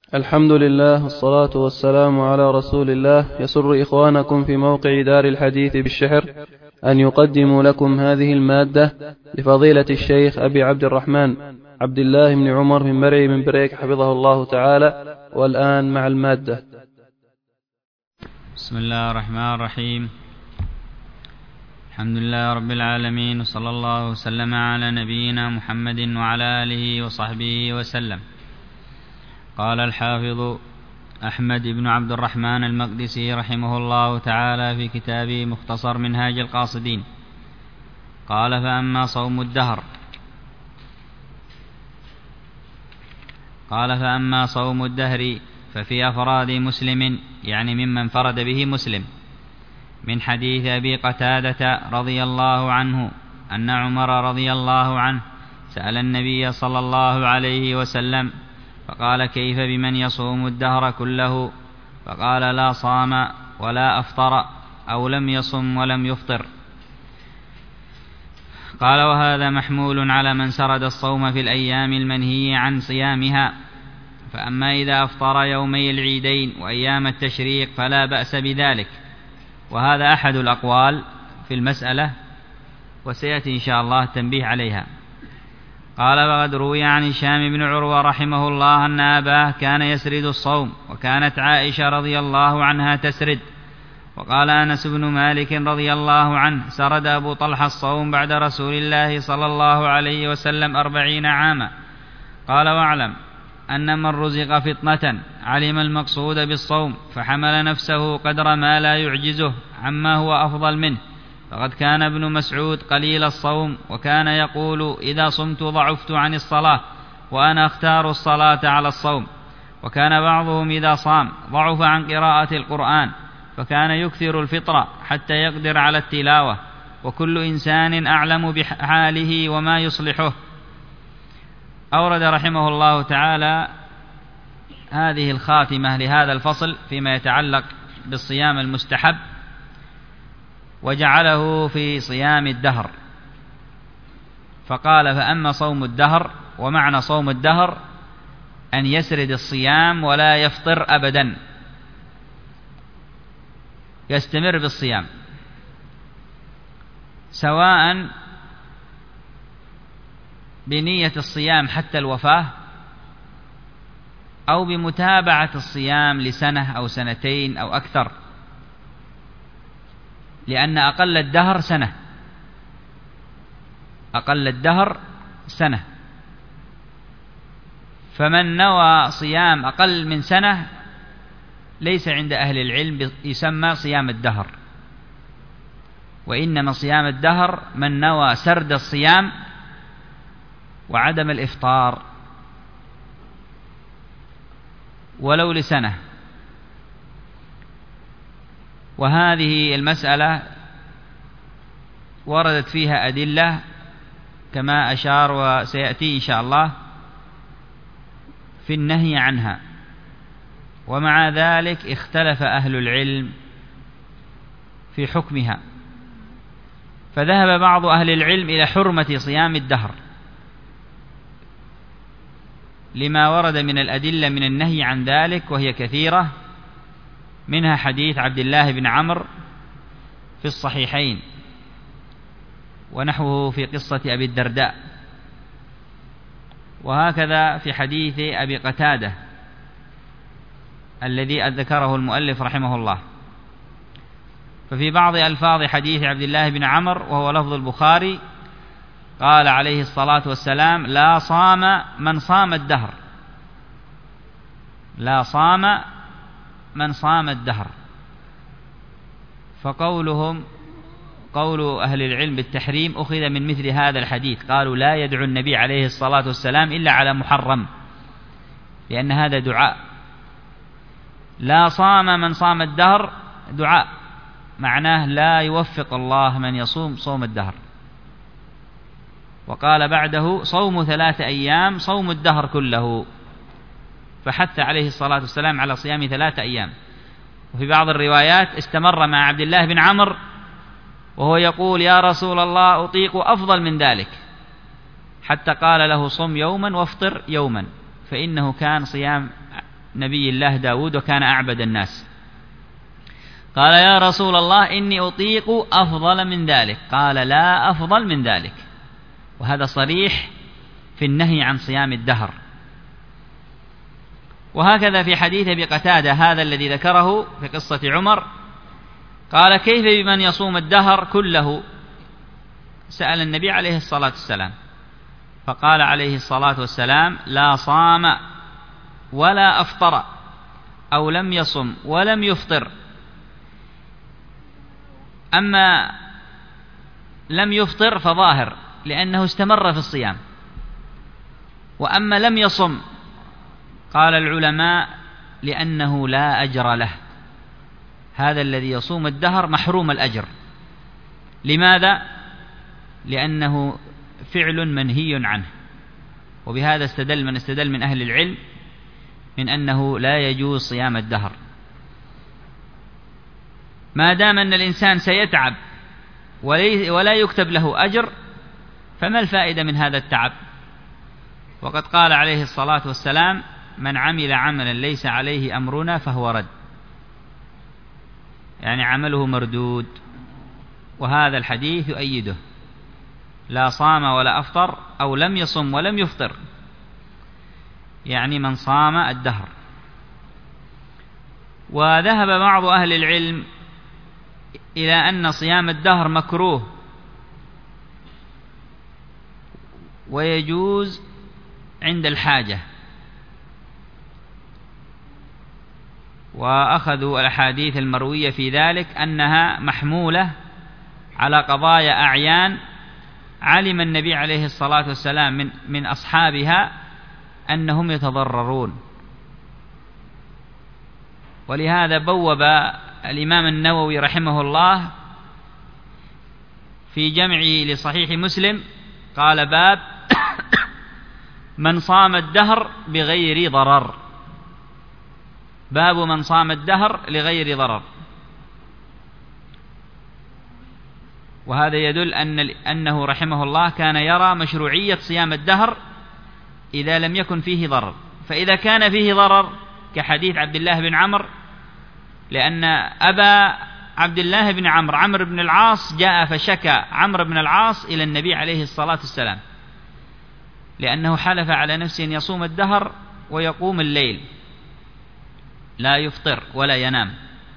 الحمد لله والصلاة والسلام على رسول الله. يسر إخوانكم في موقع دار الحديث بالشحر أن يقدموا لكم هذه المادة لفضيلة الشيخ أبي عبد الرحمن عبد الله بن عمر من مرعي من بريك حفظه الله تعالى. والآن مع المادة. بسم الله الرحمن الرحيم. الحمد لله رب العالمين، وصلى الله وسلم على نبينا محمد وعلى آله وصحبه وسلم. قال الحافظ أحمد بن عبد الرحمن المقدسي رحمه الله تعالى في كتابه مختصر منهاج القاصدين، قال: فأما صوم الدهر ففي أفراد مسلم، يعني ممن فرد به مسلم، من حديث أبي قتادة رضي الله عنه أن عمر رضي الله عنه سأل النبي صلى الله عليه وسلم فقال: كيف بمن يصوم الدهر كله؟ فقال: لا صام ولا أفطر، أو لم يصم ولم يفطر. قال: وهذا محمول على من سرد الصوم في الأيام المنهي عن صيامها، فأما إذا أفطر يومي العيدين وأيام التشريق فلا بأس بذلك. وهذا أحد الأقوال في المسألة، وسيأتي إن شاء الله التنبيه عليها. قال: وقد روي عن هشام بن عروة رحمه الله أن أباه كان يسرد الصوم، وكانت عائشة رضي الله عنها تسرد. وقال أنس بن مالك رضي الله عنه: سرد أبو طلحة الصوم بعد رسول الله صلى الله عليه وسلم 40 عاما. قال: واعلم أن من رزق فطنة علم المقصود بالصوم فحمل نفسه قدر ما لا يعجزه عما هو أفضل منه، فقد كان ابن مسعود قليل الصوم، وكان يقول: إذا صمت ضعفت عن الصلاة، وأنا أختار الصلاة على الصوم. وكان بعضهم إذا صام ضعف عن قراءة القرآن، فكان يكثر الفطر حتى يقدر على التلاوة، وكل إنسان أعلم بحاله وما يصلحه. أورد رحمه الله تعالى هذه الخاتمة لهذا الفصل فيما يتعلق بالصيام المستحب، وجعله في صيام الدهر، فقال: فأما صوم الدهر، ومعنى صوم الدهر أن يسرد الصيام ولا يفطر أبدا، يستمر بالصيام، سواء بنية الصيام حتى الوفاة، أو بمتابعة الصيام لسنة أو سنتين أو أكثر، لأن أقل الدهر سنة. فمن نوى صيام أقل من سنة ليس عند أهل العلم يسمى صيام الدهر، وإنما صيام الدهر من نوى سرد الصيام وعدم الإفطار ولو لسنة. وهذه المسألة وردت فيها أدلة كما أشار وسيأتي إن شاء الله في النهي عنها، ومع ذلك اختلف أهل العلم في حكمها، فذهب بعض أهل العلم إلى حرمة صيام الدهر لما ورد من الأدلة من النهي عن ذلك، وهي كثيرة، منها حديث عبد الله بن عمرو في الصحيحين، ونحوه في قصة أبي الدرداء، وهكذا في حديث أبي قتادة الذي ذكره المؤلف رحمه الله. ففي بعض ألفاظ حديث عبد الله بن عمرو، وهو لفظ البخاري، قال عليه الصلاة والسلام: لا صام من صام الدهر، لا صام من صام الدهر. فقول أهل العلم بالتحريم أخذ من مثل هذا الحديث، قالوا: لا يدعو النبي عليه الصلاة والسلام إلا على محرم، لأن هذا دعاء. لا صام من صام الدهر دعاء، معناه لا يوفق الله من يصوم صوم الدهر. وقال بعده: صوم 3 أيام صوم الدهر كله، فحث عليه الصلاة والسلام على صيام 3 أيام. وفي بعض الروايات استمر مع عبد الله بن عمرو وهو يقول: يا رسول الله أطيق أفضل من ذلك، حتى قال له: صم يوما وافطر يوما، فإنه كان صيام نبي الله داود وكان أعبد الناس. قال يا رسول الله إني أطيق أفضل من ذلك. قال لا أفضل من ذلك. وهذا صريح في النهي عن صيام الدهر. وهكذا في حديث أبي قتادة هذا الذي ذكره في قصة عمر، قال كيف بمن يصوم الدهر كله؟ سأل النبي عليه الصلاة والسلام، فقال عليه الصلاة والسلام لا صام ولا أفطر أو لم يصم ولم يفطر. أما لم يفطر فظاهر لأنه استمر في الصيام، وأما لم يصم قال العلماء لأنه لا أجر له. هذا الذي يصوم الدهر محروم الأجر. لماذا؟ لأنه فعل منهي عنه. وبهذا استدل من أهل العلم من أنه لا يجوز صيام الدهر ما دام أن الإنسان سيتعب ولا يكتب له أجر، فما الفائدة من هذا التعب؟ وقد قال عليه الصلاة والسلام من عمل عملا ليس عليه أمرنا فهو رد، يعني عمله مردود. وهذا الحديث يؤيده، لا صام ولا أفطر أو لم يصم ولم يفطر، يعني من صام الدهر. وذهب بعض أهل العلم إلى أن صيام الدهر مكروه ويجوز عند الحاجة، وأخذوا الأحاديث المروية في ذلك أنها محمولة على قضايا أعيان علم النبي عليه الصلاة والسلام من أصحابها أنهم يتضررون. ولهذا بوب الإمام النووي رحمه الله في جمعه لصحيح مسلم قال باب من صام الدهر بغير ضرر. باب من صام الدهر لغير ضرر. وهذا يدل أنه رحمه الله كان يرى مشروعية صيام الدهر إذا لم يكن فيه ضرر. فإذا كان فيه ضرر كحديث عبد الله بن عمرو، لأن أبا عبد الله بن عمرو بن العاص جاء فشكى عمرو بن العاص إلى النبي عليه الصلاة والسلام، لأنه حلف على نفسه أن يصوم الدهر ويقوم الليل لا يفطر ولا ينام.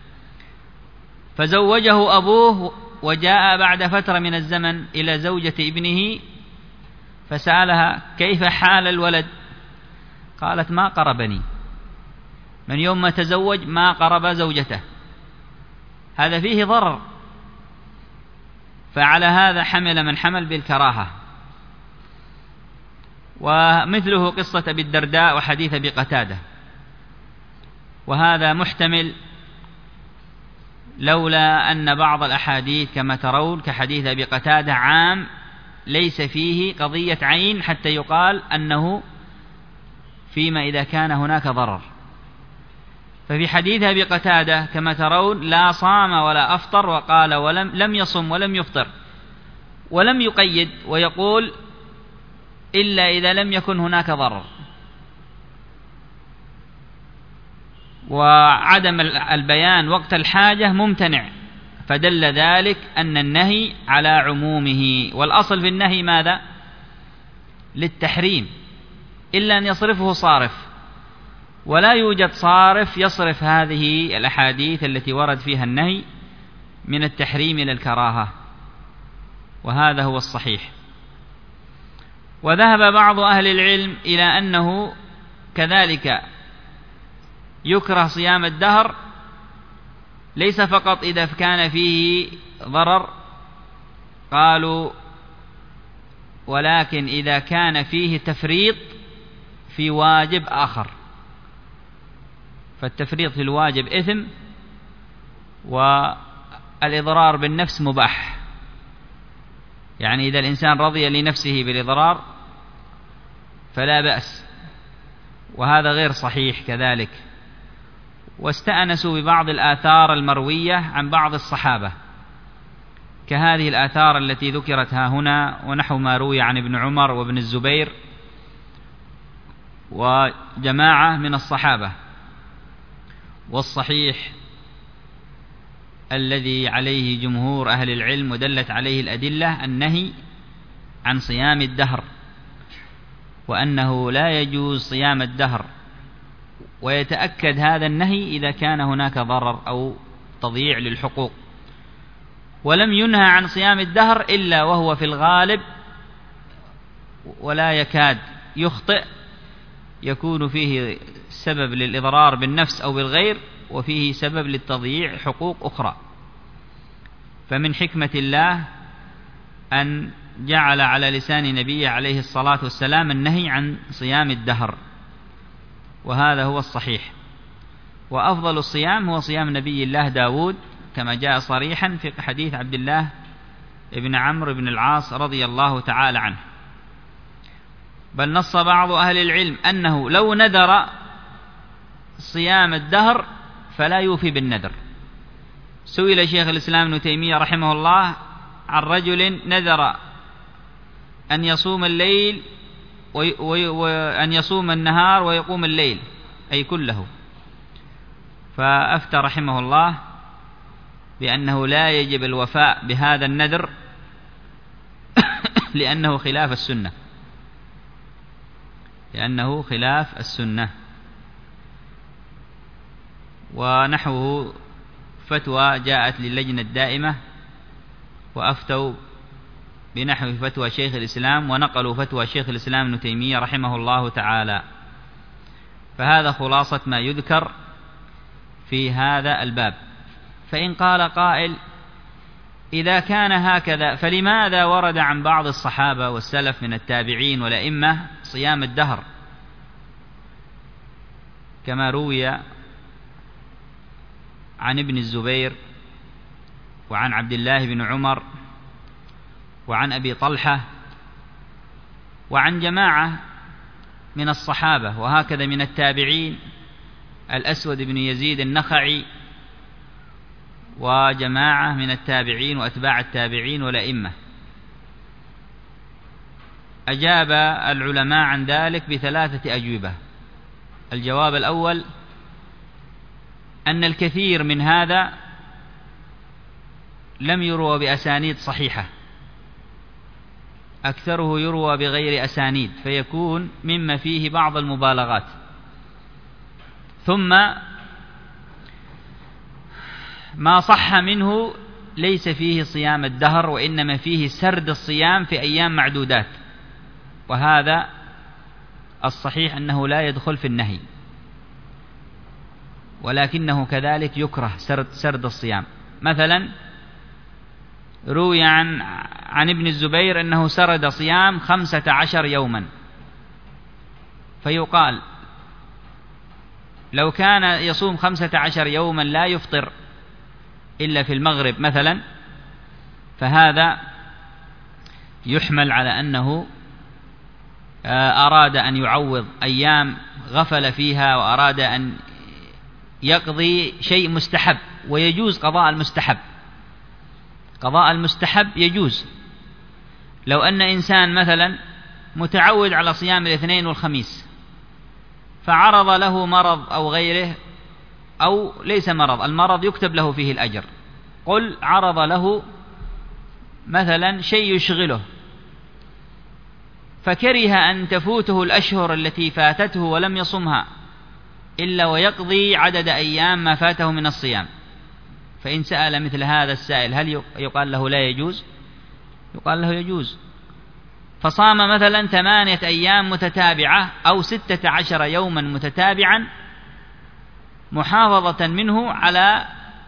فزوجه أبوه، وجاء بعد فترة من الزمن إلى زوجة ابنه فسألها كيف حال الولد؟ قالت ما قربني، من يوم ما تزوج ما قرب زوجته. هذا فيه ضرر. فعلى هذا حمل من حمل بالكراهة. ومثله قصة أبي الدرداء وحديث أبي قتادة. وهذا محتمل لولا أن بعض الأحاديث كما ترون كحديث أبي قتادة عام ليس فيه قضية عين حتى يقال أنه فيما إذا كان هناك ضرر. ففي حديث أبي قتادة كما ترون لا صام ولا أفطر، وقال لم يصم ولم يفطر، ولم يقيد ويقول إلا إذا لم يكن هناك ضرر. وعدم البيان وقت الحاجة ممتنع، فدل ذلك أن النهي على عمومه. والأصل في النهي ماذا؟ للتحريم، إلا أن يصرفه صارف، ولا يوجد صارف يصرف هذه الأحاديث التي ورد فيها النهي من التحريم إلى الكراهة، وهذا هو الصحيح. وذهب بعض أهل العلم إلى أنه كذلك يكره صيام الدهر ليس فقط إذا كان فيه ضرر، قالوا ولكن إذا كان فيه تفريط في واجب آخر، فالتفريط في الواجب إثم، والإضرار بالنفس مباح. يعني إذا الإنسان رضي لنفسه بالإضرار فلا بأس، وهذا غير صحيح كذلك. واستأنسوا ببعض الآثار المروية عن بعض الصحابة كهذه الآثار التي ذكرت ها هنا، ونحو ما روي عن ابن عمر وابن الزبير وجماعة من الصحابة والصحيح الذي عليه جمهور أهل العلم ودلت عليه الأدلة النهي عن صيام الدهر، وأنه لا يجوز صيام الدهر، ويتأكد هذا النهي إذا كان هناك ضرر أو تضييع للحقوق. ولم ينهى عن صيام الدهر إلا وهو في الغالب ولا يكاد يخطئ، يكون فيه سبب للإضرار بالنفس أو بالغير، وفيه سبب للتضييع حقوق أخرى. فمن حكمة الله أن جعل على لسان نبيه عليه الصلاة والسلام النهي عن صيام الدهر، وهذا هو الصحيح. وأفضل الصيام هو صيام نبي الله داود، كما جاء صريحا في حديث عبد الله بن عمرو بن العاص رضي الله تعالى عنه. بل نص بعض أهل العلم أنه لو نذر صيام الدهر فلا يوفي بالنذر. سئل شيخ الإسلام ابن تيمية رحمه الله عن رجل نذر أن يصوم الليل وأن يصوم النهار ويقوم الليل أي كله، فأفتى رحمه الله بأنه لا يجب الوفاء بهذا النذر لأنه خلاف السنة. ونحوه فتوى جاءت للجنة الدائمة وأفتوا بنحو فتوى شيخ الإسلام، ونقلوا فتوى شيخ الإسلام ابن تيمية رحمه الله تعالى. فهذا خلاصة ما يذكر في هذا الباب. فإن قال قائل: إذا كان هكذا فلماذا ورد عن بعض الصحابة والسلف من التابعين والأئمة صيام الدهر، كما روي عن ابن الزبير وعن عبد الله بن عمر وعن أبي طلحة وعن جماعة من الصحابة، وهكذا من التابعين الأسود بن يزيد النخعي وجماعة من التابعين وأتباع التابعين والأئمة؟ أجاب العلماء عن ذلك بثلاثة أجوبة. الجواب الأول أن الكثير من هذا لم يروى بأسانيد صحيحة، أكثره يروى بغير أسانيد، فيكون مما فيه بعض المبالغات. ثم ما صح منه ليس فيه صيام الدهر، وإنما فيه سرد الصيام في أيام معدودات، وهذا الصحيح أنه لا يدخل في النهي، ولكنه كذلك يكره سرد الصيام. مثلا روي عن ابن الزبير أنه سرد صيام 15 يوما، فيقال لو كان يصوم 15 يوما لا يفطر إلا في المغرب مثلا، فهذا يحمل على أنه أراد أن يعوض أيام غفل فيها، وأراد أن يقضي شيء مستحب، ويجوز قضاء المستحب. قضاء المستحب يجوز. لو أن إنسان مثلا متعود على صيام الاثنين والخميس، فعرض له مرض أو غيره، أو ليس مرض، المرض يكتب له فيه الأجر، قل عرض له مثلا شيء يشغله، فكره أن تفوته الأشهر التي فاتته ولم يصمها إلا ويقضي عدد أيام ما فاته من الصيام، فإن سأل مثل هذا السائل هل يقال له لا يجوز؟ يقال له يجوز. فصام مثلا 8 أيام متتابعة أو 16 يوما متتابعا، محافظة منه على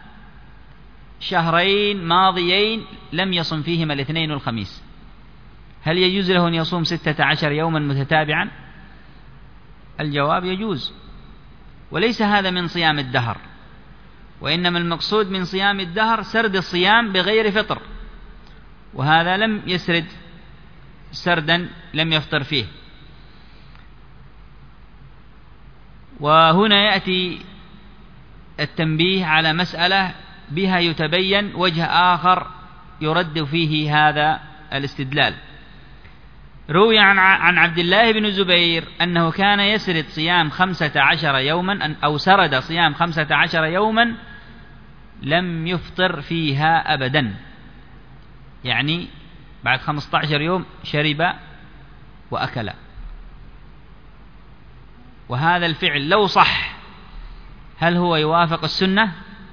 شهرين ماضيين لم يصم فيهما الاثنين والخميس، هل يجوز له أن يصوم 16 يوما متتابعا؟ الجواب يجوز. وليس هذا من صيام الدهر، وإنما المقصود من صيام الدهر سرد الصيام بغير فطر، وهذا لم يسرد سردا لم يفطر فيه. وهنا يأتي التنبيه على مسألة بها يتبين وجه آخر يرد فيه هذا الاستدلال، روي عن عبد الله بن الزبير أنه كان يسرد صيام 15 يوما أو سرد صيام 15 يوما لم يفطر فيها أبدا، يعني بعد 15 يوم شرب وأكل. وهذا الفعل لو صح هل هو يوافق السنة؟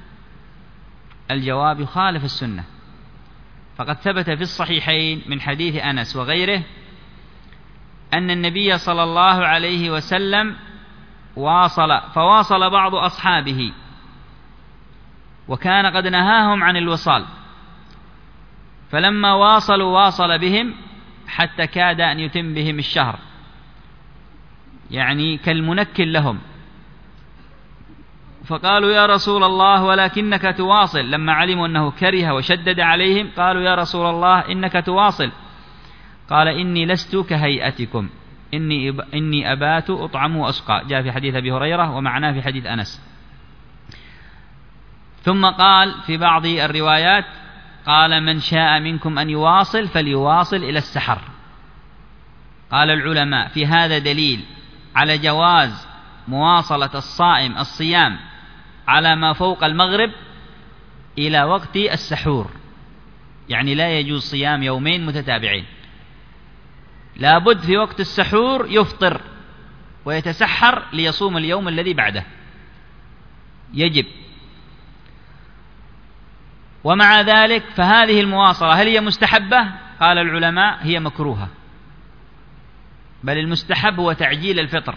الجواب يخالف السنة، فقد ثبت في الصحيحين من حديث أنس وغيره أن النبي صلى الله عليه وسلم فواصل بعض أصحابه وكان قد نهاهم عن الوصال، فلما واصل بهم حتى كاد أن يتم بهم الشهر، يعني كالمنكل لهم، فقالوا يا رسول الله ولكنك تواصل. لما علموا أنه كره وشدد عليهم قالوا يا رسول الله إنك تواصل، قال إني لست كهيئتكم، إني أبات أطعم وأسقى، جاء في حديث أبي هريرة ومعناه في حديث أنس. ثم قال في بعض الروايات قال من شاء منكم أن يواصل فليواصل إلى السحر. قال العلماء في هذا دليل على جواز مواصلة الصائم الصيام على ما فوق المغرب إلى وقت السحور، يعني لا يجوز صيام يومين متتابعين، لابد في وقت السحور يفطر ويتسحر ليصوم اليوم الذي بعده، يجب. ومع ذلك فهذه المواصلة هل هي مستحبة؟ قال العلماء هي مكروهة، بل المستحب هو تعجيل الفطر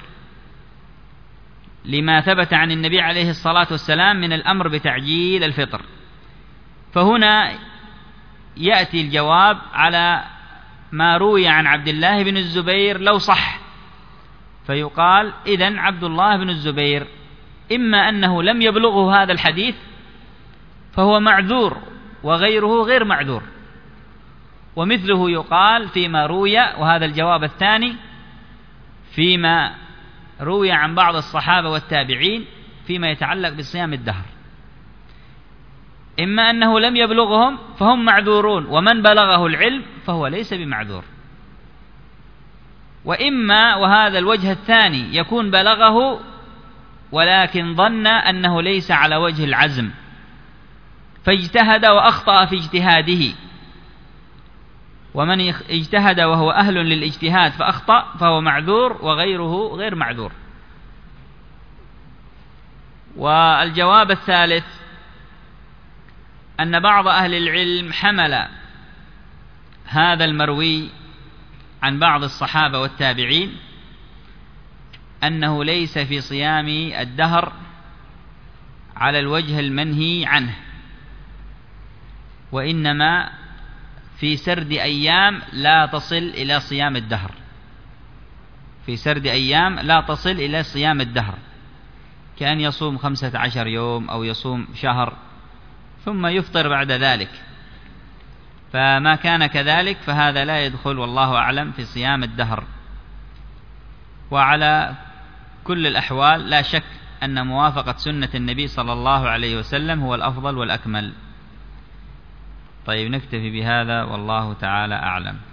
لما ثبت عن النبي عليه الصلاة والسلام من الأمر بتعجيل الفطر. فهنا يأتي الجواب على ما روي عن عبد الله بن الزبير لو صح، فيقال إذن عبد الله بن الزبير إما أنه لم يبلغه هذا الحديث فهو معذور وغيره غير معذور، ومثله يقال فيما روي، وهذا الجواب الثاني، فيما روي عن بعض الصحابة والتابعين فيما يتعلق بصيام الدهر، إما أنه لم يبلغهم فهم معذورون، ومن بلغه العلم فهو ليس بمعذور، وإما وهذا الوجه الثاني يكون بلغه ولكن ظن أنه ليس على وجه العزم فاجتهد وأخطأ في اجتهاده، ومن اجتهد وهو أهل للاجتهاد فأخطأ فهو معذور وغيره غير معذور. والجواب الثالث أن بعض أهل العلم حمل هذا المروي عن بعض الصحابة والتابعين أنه ليس في صيام الدهر على الوجه المنهي عنه، وإنما في سرد أيام لا تصل إلى صيام الدهر، في سرد أيام لا تصل إلى صيام الدهر، كأن يصوم 15 يوم أو يصوم شهر ثم يفطر بعد ذلك، فما كان كذلك فهذا لا يدخل والله أعلم في صيام الدهر. وعلى كل الأحوال لا شك أن موافقة سنة النبي صلى الله عليه وسلم هو الأفضل والأكمل. طيب نكتفي بهذا والله تعالى أعلم.